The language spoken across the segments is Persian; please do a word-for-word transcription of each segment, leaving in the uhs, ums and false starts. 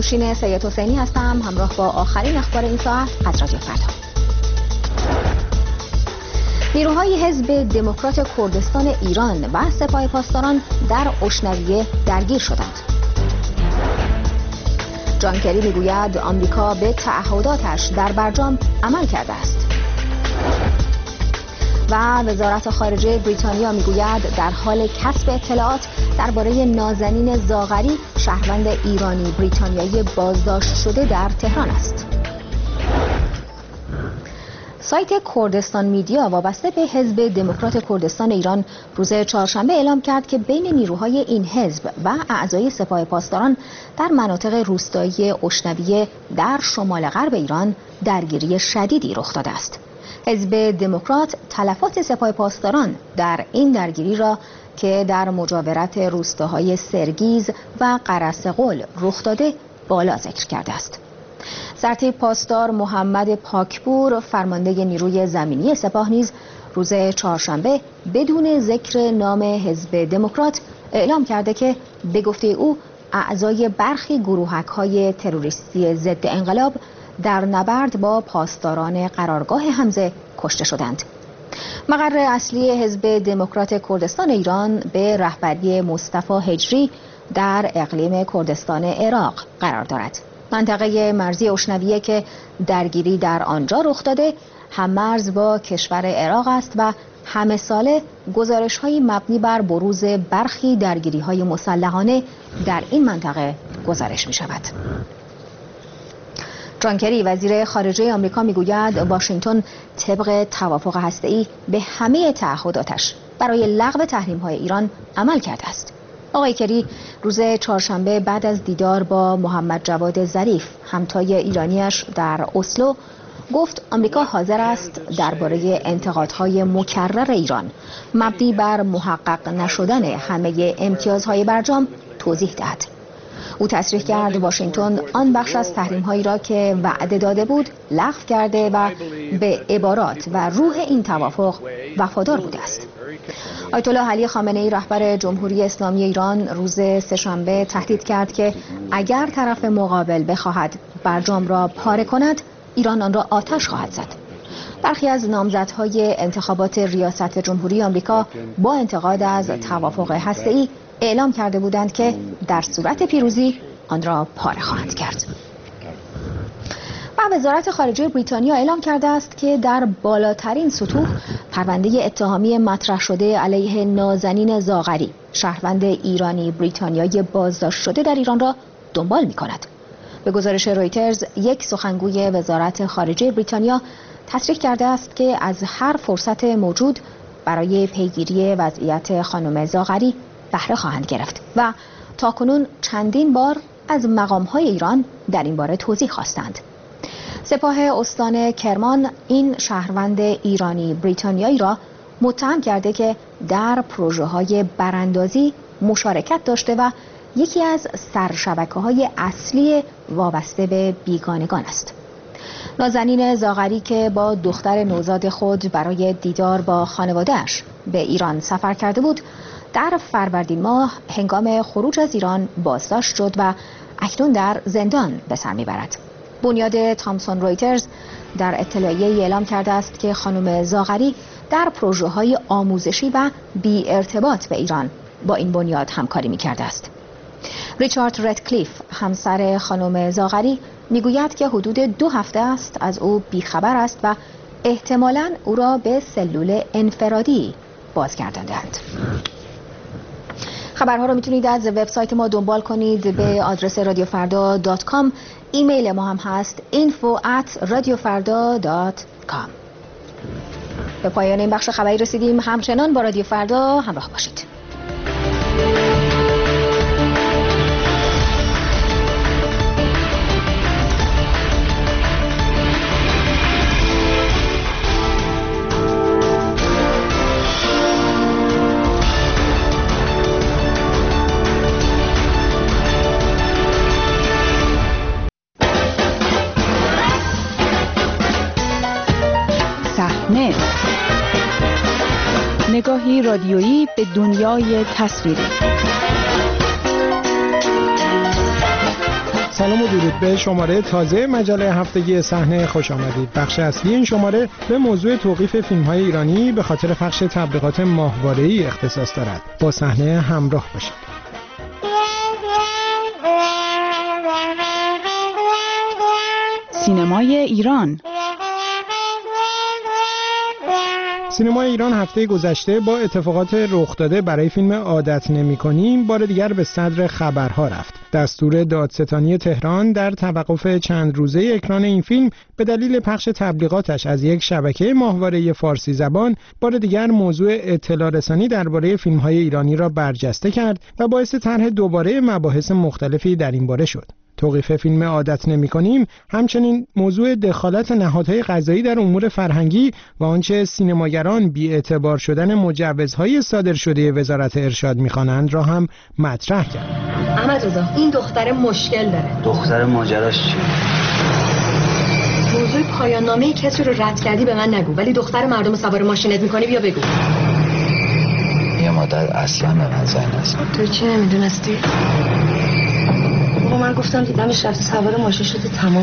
نوشین سید حسینی هستم، همراه با آخرین اخبار این ساعت از رادیو فردا. نیروهای حزب دموکرات کردستان ایران و سپاه پاسداران در اشنویه درگیر شدند. جان کری میگوید آمریکا به تعهداتش در برجام عمل کرده است. و وزارت خارجه بریتانیا میگوید در حال کسب اطلاعات درباره نازنین زاغری، شهروند ایرانی بریتانیایی بازداشت شده در تهران است. سایت کردستان میدیا وابسته به حزب دموکرات کردستان ایران روز چهارشنبه اعلام کرد که بین نیروهای این حزب و اعضای سپاه پاسداران در مناطق روستایی اشنویه در شمال غرب ایران درگیری شدیدی رخ داده است. حزب دموکرات تلفات سپاه پاسداران در این درگیری را که در مجاورت روستاهای سرگیز و قرصقل رخ داده بالا ذکر کرده است. سرتیپ پاسدار محمد پاکپور فرمانده نیروی زمینی سپاه نیز روز چهارشنبه بدون ذکر نام حزب دموکرات اعلام کرده که به گفته او اعضای برخی گروهک‌های تروریستی ضد انقلاب در نبرد با پاسداران قرارگاه حمزه کشته شدند. مقر اصلی حزب دموکرات کردستان ایران به رهبری مصطفی هجری در اقلیم کردستان عراق قرار دارد. منطقه مرزی اشنویه که درگیری در آنجا رخ داده هم‌مرز با کشور عراق است و همه ساله گزارش‌های مبنی بر بروز برخی درگیری‌های مسلحانه در این منطقه گزارش می‌شود. جان کری وزیر خارجه آمریکا میگوید واشنگتن طبق توافق هسته‌ای به همه تعهداتش برای لغو تحریم‌های ایران عمل کرده است. آقای کری روز چهارشنبه بعد از دیدار با محمد جواد ظریف همتای ایرانیش در اسلو گفت آمریکا حاضر است درباره انتقادهای مکرر ایران مبنی بر محقق نشدن همه امتیازهای برجام توضیح دهد. او تصریح کرد واشنگتن آن بخش از تحریم‌هایی را که وعده داده بود لغو کرده و به عبارات و روح این توافق وفادار بوده است. آیت الله علی خامنه‌ای رهبر جمهوری اسلامی ایران روز سه‌شنبه تهدید کرد که اگر طرف مقابل بخواهد برجام را پاره کند ایران آن را آتش خواهد زد. برخی از نامزدهای انتخابات ریاست جمهوری آمریکا با انتقاد از توافق هسته‌ای اعلام کرده بودند که در صورت پیروزی آن را پاره خواهند کرد. و وزارت خارجه بریتانیا اعلام کرده است که در بالاترین سطوح پرونده اتهامی مطرح شده علیه نازنین زاغری، شهروند ایرانی بریتانیایی بازداشت شده در ایران را دنبال می کند. به گزارش رویترز یک سخنگوی وزارت خارجه بریتانیا تصریح کرده است که از هر فرصت موجود برای پیگیری وضعیت خانم زاغری بهره خواهند گرفت و تاکنون چندین بار از مقام‌های ایران در این باره توضیح خواستند. سپاه استان کرمان این شهروند ایرانی بریتانیایی را متهم کرده که در پروژه‌های براندازی مشارکت داشته و یکی از سرشبکه‌های اصلی وابسته به بیگانگان است. نازنین زاغری که با دختر نوزاد خود برای دیدار با خانواده‌اش به ایران سفر کرده بود، در فروردین ماه هنگام خروج از ایران بازداشت شد و اکنون در زندان به سر میبرد. بنیاد تامسون رویترز در اطلاعیه‌ای اعلام کرده است که خانم زاغری در پروژه‌های آموزشی و بی ارتباط به ایران با این بنیاد همکاری می‌کرده است. ریچارد ردکلیف همسر خانم زاغری میگوید که حدود دو هفته است از او بیخبر است و احتمالاً او را به سلول انفرادی بازگرداندند. خبرها رو میتونید از وبسایت ما دنبال کنید به آدرس رادیو فردا دات کام. ایمیل ما هم هست اینفو ات رادیو فردا دات کام. به پایان این بخش خبری رسیدیم. همچنان با رادیو فردا همراه باشید. نگاهی رادیویی به دنیای تصویری. سلام و درود به شماره تازه مجله هفتگی صحنه خوش آمدید. بخش اصلی این شماره به موضوع توقیف فیلم‌های ایرانی به خاطر پخش تبلیغات ماهواره‌ای اختصاص دارد. با صحنه همراه باشید. سینمای ایران. سینمای ایران هفته گذشته با اتفاقات رخ داده برای فیلم عادت نمی‌کنیم بار دیگر به صدر خبرها رفت. دستور دادستانی تهران در توقف چند روزه اکران این فیلم به دلیل پخش تبلیغاتش از یک شبکه ماهواره‌ای فارسی زبان بار دیگر موضوع اطلاع رسانی درباره فیلم‌های ایرانی را برجسته کرد و باعث طرح دوباره مباحث مختلفی در این باره شد. توقیف فیلم عادت نمی‌کنیم همچنین موضوع دخالت نهادهای قضایی در امور فرهنگی و آنچه سینماگران بی‌اعتبار شدن مجوزهای صادر شده وزارت ارشاد می‌خوانند را هم مطرح کرد. احمد رضا این دختر مشکل داره. دختر ماجراش چی؟ موضوع پایان نامه کسی رو رد کردی به من نگو، ولی دختر مردم سوار ماشینت می‌کنی بیا بگو. یه مادر اصلا به من زن است. تو چی نمی‌دونستی؟ من گفتم دیدمش رفته سوار ماشین شده تمام.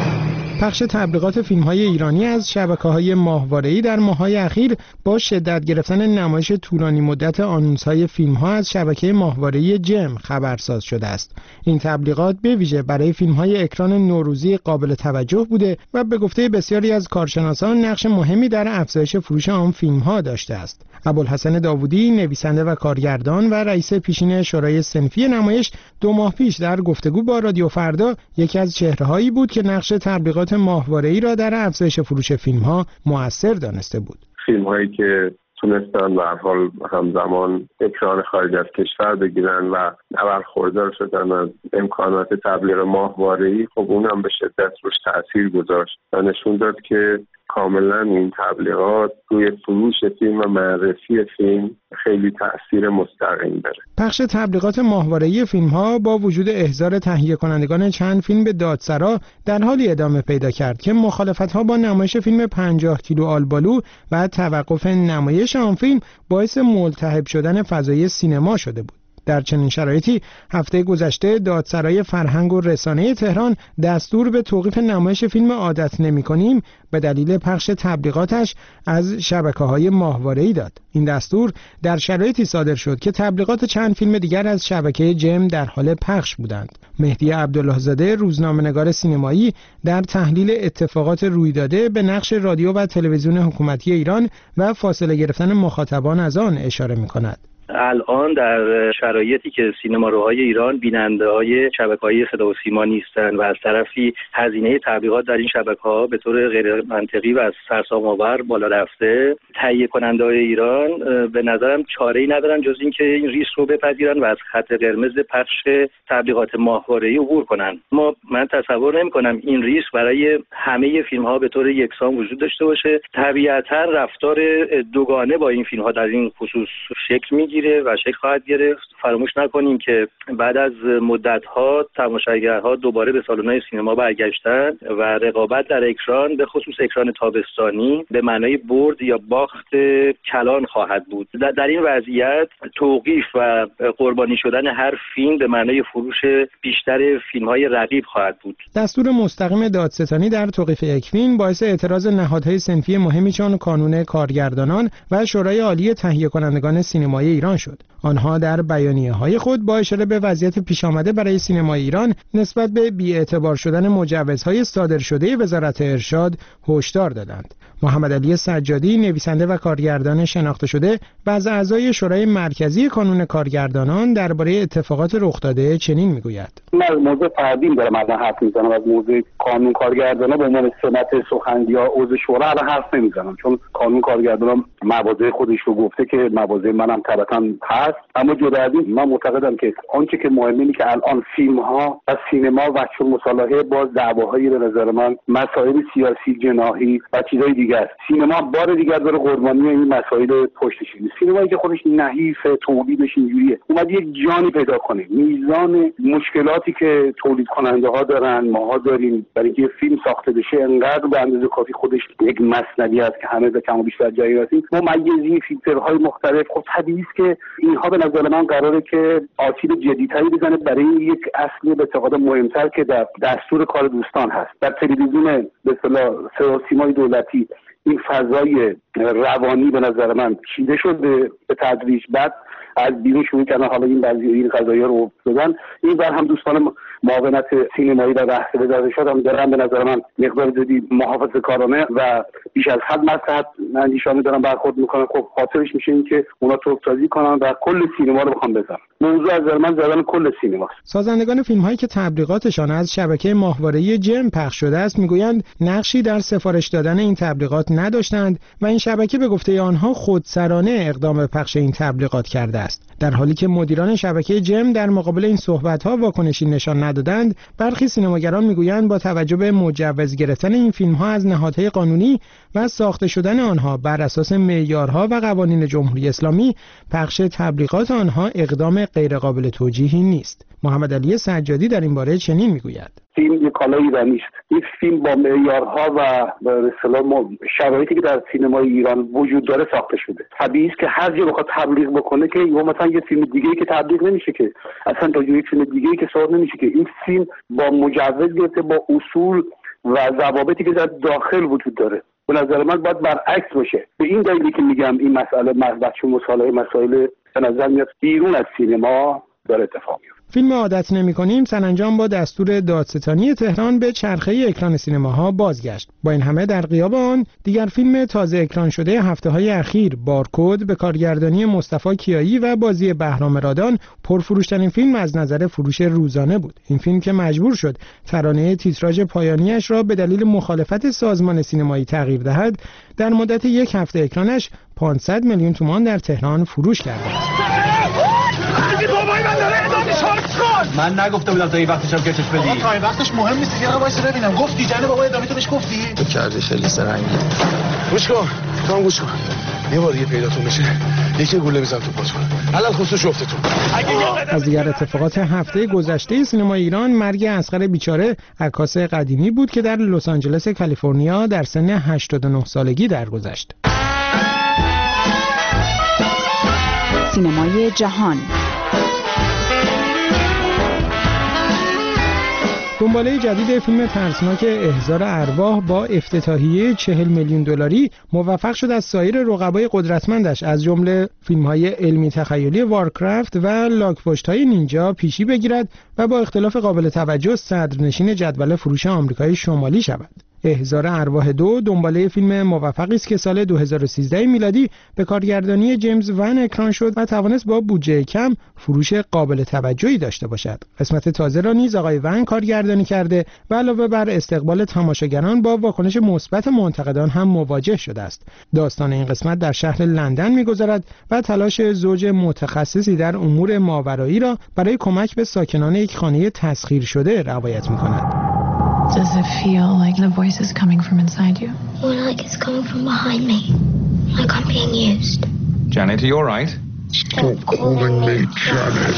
پخش تبلیغات فیلم‌های ایرانی از شبکه‌های ماهواره‌ای در ماه‌های اخیر با شدت گرفتن نمایش طولانی مدت آنونس‌های فیلم‌ها از شبکه ماهواره‌ای جم خبرساز شده است. این تبلیغات به ویژه برای فیلم‌های اکران نوروزی قابل توجه بوده و به گفته بسیاری از کارشناسان نقش مهمی در افزایش فروش آن فیلم‌ها داشته است. ابوالحسن داوودی، نویسنده و کارگردان و رئیس پیشین شورای صنفی نمایش، دو ماه پیش در گفتگو با رادیو فردا یکی از چهره‌هایی بود که نقش تبلیغات ماهواره‌ای را در افزایش فروش فیلم‌ها مؤثر دانسته بود. فیلم‌هایی که تونستن به هر حال همزمان اکران خارج از کشور بگیرن و برخوردار شدن از امکانات تبلیغ ماهواره‌ای، خب اونم به شدت روش تأثیر گذاشت و نشون داد که کاملا این تبلیغات روی فروش فیلم و معرفی فیلم خیلی تأثیر مستقیم داره. پخش تبلیغات ماهواره‌ای فیلم‌ها با وجود احضار تهیه کنندگان چند فیلم به دادسرا در حالی ادامه پیدا کرد که مخالفت‌ها با نمایش فیلم پنجاه کیلو آلبالو و توقف نمایش آن فیلم باعث ملتهب شدن فضای سینما شده بود. در چنین شرایطی هفته گذشته دادسرای فرهنگ و رسانه تهران دستور به توقیف نمایش فیلم عادت نمی‌کنیم به دلیل پخش تبلیغاتش از شبکه‌های ماهواره‌ای داد. این دستور در شرایطی صادر شد که تبلیغات چند فیلم دیگر از شبکه جم در حال پخش بودند. مهدی عبدالله‌زاده، روزنامه‌نگار سینمایی، در تحلیل اتفاقات رویداده به نقش رادیو و تلویزیون حکومتی ایران و فاصله گرفتن مخاطبان از آن اشاره می‌کند. الان در شرایطی که سینماروهای ایران بیننده‌های شبکه‌های صدا و سیما نیستن و از طرفی هزینه تبلیغات در این شبکه‌ها به طور غیر منطقی و از سرسام‌آور بالا رفته، تهیه کننده‌های ایران به نظرم چاره‌ای ندارن جز اینکه این ریسک رو بپذیرن و از خط قرمز پخش تبلیغات ماهواره‌ای عبور کنن. ما من تصور نمی‌کنم این ریسک برای همه فیلم‌ها به طور یکسان وجود داشته باشه. طبیعتاً رفتار دوگانه با این فیلم‌ها در این خصوص شکل می‌گیره و شکل خواهد گرفت. فراموش نکنیم که بعد از مدت‌ها تماشاگرها دوباره به سالن‌های سینما برگشتند و رقابت در اکران به خصوص اکران تابستانی به معنای برد یا باخت کلان خواهد بود. در این وضعیت توقیف و قربانی شدن هر فیلم به معنای فروش بیشتر فیلم‌های رقیب خواهد بود. دستور مستقیم دادستانی در توقیف یک فیلم باعث اعتراض نهادهای صنفی مهمی چون کانون کارگردانان و شورای عالی تهیه کنندگان سینمایی ایران شد. آنها در بیانیه‌های خود با اشاره به وضعیت پیش آمده برای سینمای ایران نسبت به بی‌اعتبار شدن مجوزهای صادر شده وزارت ارشاد هشدار دادند. محمد علی سجادی، نویسنده و کارگردان شناخته شده و از اعضای شورای مرکزی کانون کارگردانان درباره اتفاقات رخ داده چنین میگوید: من از موضوع فردین دارم الان حرف میزنم، از موضوع کانون کارگردانان به عنوان سمت سخن یا عضو شورا الان حرف نمیزنم، چون کانون کارگردانان مواضع خودش رو گفته که مواضع منم طبعا هست. اما جدا از این من معتقدم که آنچه که مهمه اینه که الان فیلم ها و سینما و چون مصالحه باز دعواهایی به نظر من مسائل سیاسی جناحی و چیزای دیگه است. سینما بار دیگر داره قربانی این مسائل پشتش. سینمایی که خودش نحیف تولیدش اینجوریه اومد یک جانی پیدا کنه. میزان مشکلاتی که تولید کننده ها دارن ماها داریم برای اینکه فیلم ساخته بشه انقدر به اندازه کافی خودش یک مسئله است که همه به کم و بیشتر جایی هستیم. ممیزی فیلترهای مختلف، خب طبیعیه که اینها ها به نظر من قراره که آسیب جدی‌تری بزنه برای یک اصل به اعتقاد مهمتر که در دستور کار دوستان هست. در تلویزیون به اصطلاح صدا و سیمای دولتی این فضای روانی به نظر من چیده شده به تدریج، بعد از بیرون شروع کردن حالا این بعضی این قضایا رو دادن. این بر هم دوستان معاونت سینمایی و بحث وزارتشاد هم دارن به نظر من مقدار زیادی محافظه‌کارانه و بیش از حد مصلحت اندیشانه دارن برخورد میکنن. خب خاطرش میشه این که اونا توسازی کنن و کل سینما رو بخوام بزنن. موضوع از نظر من زدن کل سینماست. سازندگان فیلم‌هایی که تبلیغاتشان از شبکه ماهواره‌ای جم پخش شده است میگویند نقشی در سفارش دادن این تبلیغات نداشتند و این شبکه به گفته آنها خودسرانه اقدام به پخش این تبلیغات کرده است. در حالی که مدیران شبکه جم در مقابل این صحبت‌ها واکنشی نشان ندادند، برخی سینماگران میگویند با توجه به مجوز گرفتن این فیلم‌ها از نهادهای قانونی و ساخته شدن آنها بر اساس معیارها و قوانین جمهوری اسلامی، پخش تبلیغات آنها اقدام غیرقابل توجیهی نیست. محمد علی سجادی در این باره چنین میگوید: فیلم یک کالایی و نیست. این فیلم با معیارها و به اصطلاح شرایطی که در سینمای ایران وجود داره ساخته شده. طبیعی است که هر جا بخواد تبلیغ بکنه که یا مثلا یه فیلم دیگه‌ای که تبلیغ نمیشه که اصلا تا یه فیلم دیگه‌ای که صادر نمیشه که این فیلم با مجوز گرفته، با اصول و ضوابطی که در داخل وجود داره. به نظر من باید برعکس باشه. به این دلیلی که میگم این مسئله بچه مصالحه مسائل به نظر میاد بیرون از سینما داره اتفاق میفته. فیلم عادت نمی‌کنیم سرانجام با دستور دادستانی تهران به چرخه اکران سینماها بازگشت. با این همه در غیاب آن دیگر فیلم تازه اکران شده هفته‌های اخیر بارکد به کارگردانی مصطفی کیایی و بازی بهرام رادان پرفروش‌ترین فیلم از نظر فروش روزانه بود. این فیلم که مجبور شد ترانه تیتراژ پایانیش را به دلیل مخالفت سازمان سینمایی تغییر دهد، در مدت یک هفته اکرانش پانصد میلیون تومان در تهران فروش کرده است. من نگفته بودم تا این وقتش هم کشش بدی. آقا تا این وقتش مهم نیست. یه وایس ببینم. گفتی جناب بابا ادامه تو بهش گفتی؟ تو کردی خیلی سرنگی. گوش کن. تو هم گوش کن. یه بار دیگه پیداتون بشه یکی گوله بزن تو پاتون. علل خصوص افتتون. از دیگر اتفاقات هفته گذشته سینما ایران مرگ اصغر بیچاره عکاس قدیمی بود که در لس آنجلس کالیفرنیا در سن هشتاد و نه سالگی درگذشت. سینمای جهان. دنباله جدید فیلم ترسناک احضار ارواح با افتتاحیه چهل میلیون دلاری موفق شد از سایر رقبای قدرتمندش از جمله فیلم‌های علمی تخیلی وارکرافت و لاک‌پشت‌های نینجا پیشی بگیرد و با اختلاف قابل توجه صدرنشین جدول فروش آمریکای شمالی شود. احضار ارواح دو دنباله فیلم موفقی است که سال دو هزار و سیزده میلادی به کارگردانی جیمز ون اکران شد و توانست با بودجه کم فروش قابل توجهی داشته باشد. قسمت تازه را نیز آقای ون کارگردانی کرده و علاوه بر استقبال تماشاگران با واکنش مثبت منتقدان هم مواجه شده است. داستان این قسمت در شهر لندن می‌گذرد و تلاش زوج متخصصی در امور ماورایی را برای کمک به ساکنان یک خانه تسخیر شده روایت می‌کند. Does it feel like the voice is coming from inside you? More like it's coming from behind me. Like I'm being used. Janet, are you all right? Stop calling me Janet.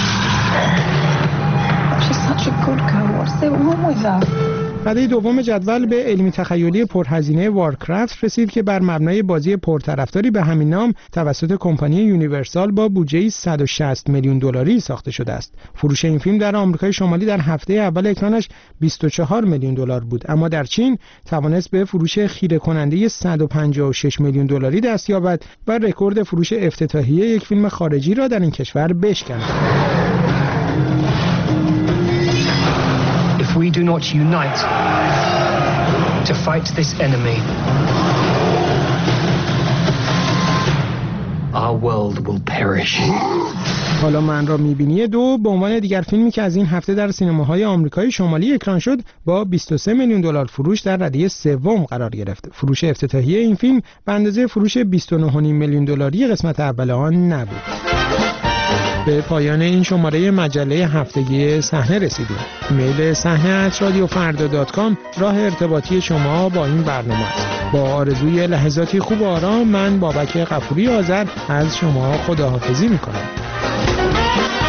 She's such a good girl. What's there wrong with her? رده دوم جدول به علمی تخیلی پرهزینه وارکرافت رسید که بر مبنای بازی پرطرفداری به همین نام توسط کمپانی یونیورسال با بودجه صد و شصت میلیون دلاری ساخته شده است. فروش این فیلم در آمریکای شمالی در هفته اول اکرانش بیست و چهار میلیون دلار بود، اما در چین توانست به فروش خیره کننده صد و پنجاه و شش میلیون دلاری دست یابد و رکورد فروش افتتاحیه یک فیلم خارجی را در این کشور بشکند. If we do not unite to fight this enemy, our world will perish. حالا من را میبینی دو به عنوان دیگر فیلمی که از این هفته در سینماهای آمریکای شمالی اکران شد با بیست و سه میلیون دلار فروش در رده سوم قرار گرفت. فروش افتتاحیه این فیلم به اندازه فروش بیست و نه و نیم میلیون دلاری قسمت اول آن نبود. به پایان این شماره مجله هفتگی صحنه رسیدیم. ایمیل صحنه ات رادیو فردا دات کام راه ارتباطی شما با این برنامه است. با آرزوی لحظاتی خوب و آرام من بابک غفوری آذر از شما خداحافظی میکنم.